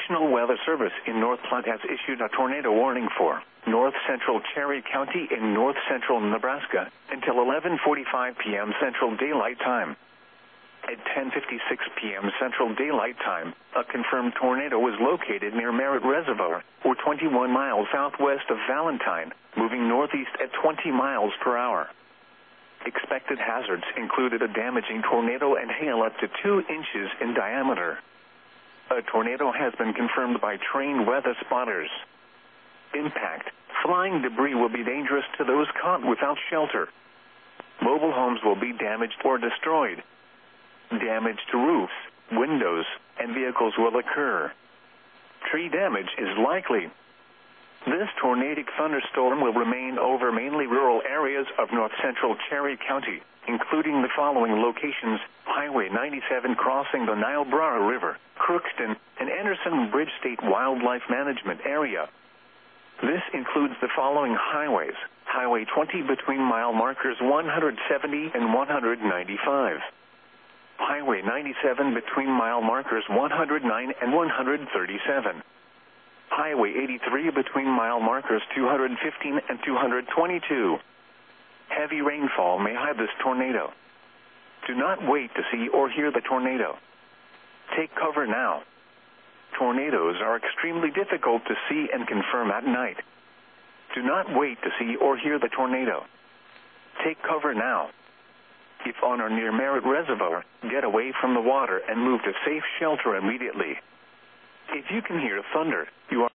National Weather Service in North Platte has issued a tornado warning for north central Cherry County in north central Nebraska until 11:45 p.m. Central Daylight Time. At 10:56 p.m. Central Daylight Time, a confirmed tornado was located near Merritt Reservoir, or 21 miles southwest of Valentine, moving northeast at 20 miles per hour. Expected hazards included a damaging tornado and hail up to 2 inches in diameter. A tornado has been confirmed by trained weather spotters. Impact: flying debris will be dangerous to those caught without shelter. Mobile homes will be damaged or destroyed. Damage to roofs, windows, and vehicles will occur. Tree damage is likely. This tornadic thunderstorm will remain over mainly rural areas of north-central Cherry County, including the following locations: Highway 97 crossing the Niobrara River, Crookston, and Anderson Bridge State Wildlife Management Area. This includes the following highways: Highway 20 between mile markers 170 and 195. Highway 97 between mile markers 109 and 137. Highway 83 between mile markers 215 and 222. Heavy rainfall may hide this tornado. Do not wait to see or hear the tornado. Take cover now. Tornadoes are extremely difficult to see and confirm at night. Do not wait to see or hear the tornado. Take cover now. If on or near Merritt Reservoir, get away from the water and move to safe shelter immediately. If you can hear thunder, you are